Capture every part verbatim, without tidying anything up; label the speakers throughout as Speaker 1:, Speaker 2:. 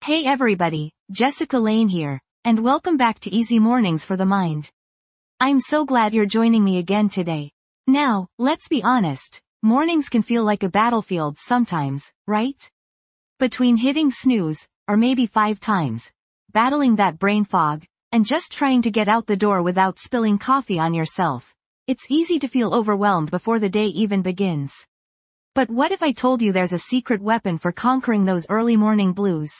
Speaker 1: Hey everybody, Jessica Lane here, and welcome back to Easy Mornings for the Mind. I'm so glad you're joining me again today. Now, let's be honest, mornings can feel like a battlefield sometimes, right? Between hitting snooze, or maybe five times, battling that brain fog, and just trying to get out the door without spilling coffee on yourself, it's easy to feel overwhelmed before the day even begins. But what if I told you there's a secret weapon for conquering those early morning blues?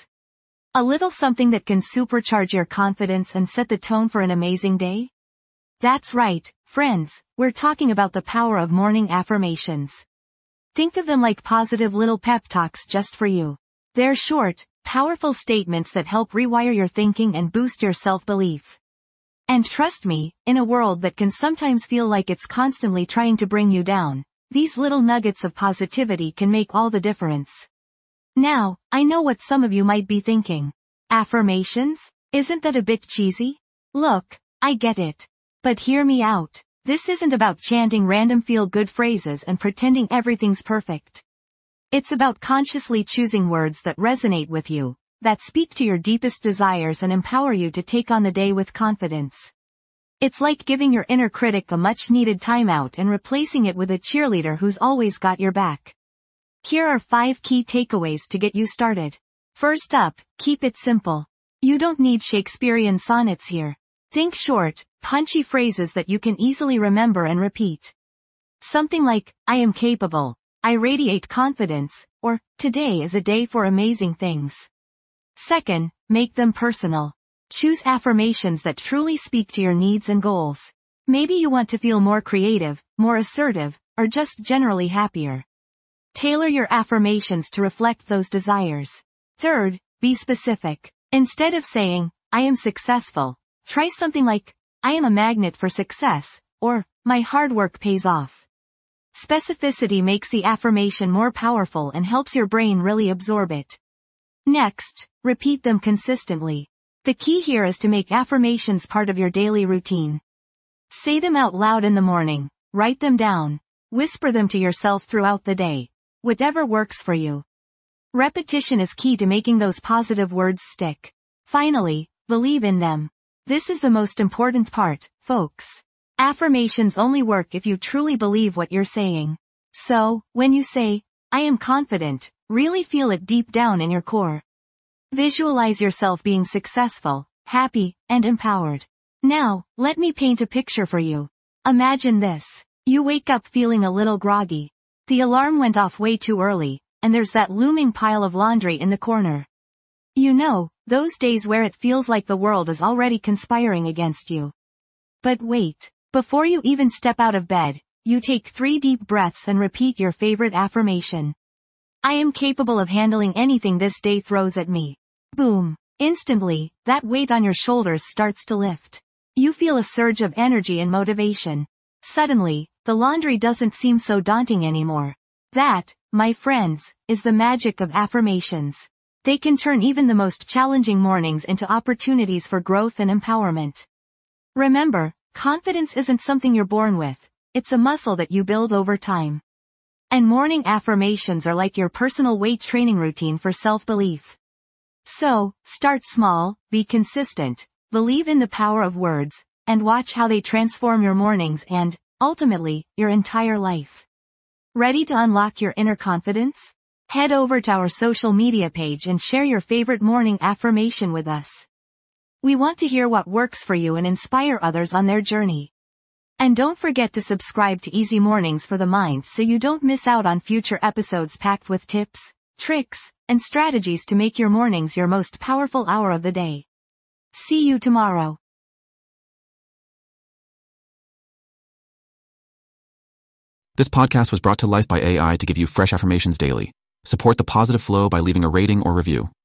Speaker 1: A little something that can supercharge your confidence and set the tone for an amazing day? That's right, friends, we're talking about the power of morning affirmations. Think of them like positive little pep talks just for you. They're short, powerful statements that help rewire your thinking and boost your self-belief. And trust me, in a world that can sometimes feel like it's constantly trying to bring you down, these little nuggets of positivity can make all the difference. Now, I know what some of you might be thinking. Affirmations? Isn't that a bit cheesy? Look, I get it. But hear me out. This isn't about chanting random feel-good phrases and pretending everything's perfect. It's about consciously choosing words that resonate with you, that speak to your deepest desires and empower you to take on the day with confidence. It's like giving your inner critic a much-needed timeout and replacing it with a cheerleader who's always got your back. Here are five key takeaways to get you started. First up, keep it simple. You don't need Shakespearean sonnets here. Think short, punchy phrases that you can easily remember and repeat. Something like, I am capable, I radiate confidence, or, today is a day for amazing things. Second, make them personal. Choose affirmations that truly speak to your needs and goals. Maybe you want to feel more creative, more assertive, or just generally happier. Tailor your affirmations to reflect those desires. Third, be specific. Instead of saying, I am successful, try something like, I am a magnet for success, or, my hard work pays off. Specificity makes the affirmation more powerful and helps your brain really absorb it. Next, repeat them consistently. The key here is to make affirmations part of your daily routine. Say them out loud in the morning, write them down, whisper them to yourself throughout the day. Whatever works for you. Repetition is key to making those positive words stick. Finally, believe in them. This is the most important part, folks. Affirmations only work if you truly believe what you're saying. So, when you say, I am confident, really feel it deep down in your core. Visualize yourself being successful, happy, and empowered. Now, let me paint a picture for you. Imagine this. You wake up feeling a little groggy. The alarm went off way too early, and there's that looming pile of laundry in the corner. You know, those days where it feels like the world is already conspiring against you. But wait, before you even step out of bed, you take three deep breaths and repeat your favorite affirmation. I am capable of handling anything this day throws at me. Boom. Instantly, that weight on your shoulders starts to lift. You feel a surge of energy and motivation. Suddenly, the laundry doesn't seem so daunting anymore. That, my friends, is the magic of affirmations. They can turn even the most challenging mornings into opportunities for growth and empowerment. Remember, confidence isn't something you're born with, it's a muscle that you build over time. And morning affirmations are like your personal weight training routine for self-belief. So, start small, be consistent, believe in the power of words, and watch how they transform your mornings and, ultimately, your entire life. Ready to unlock your inner confidence? Head over to our social media page and share your favorite morning affirmation with us. We want to hear what works for you and inspire others on their journey. And don't forget to subscribe to Easy Mornings for the Mind so you don't miss out on future episodes packed with tips, tricks, and strategies to make your mornings your most powerful hour of the day. See you tomorrow.
Speaker 2: This podcast was brought to life by A I to give you fresh affirmations daily. Support the positive flow by leaving a rating or review.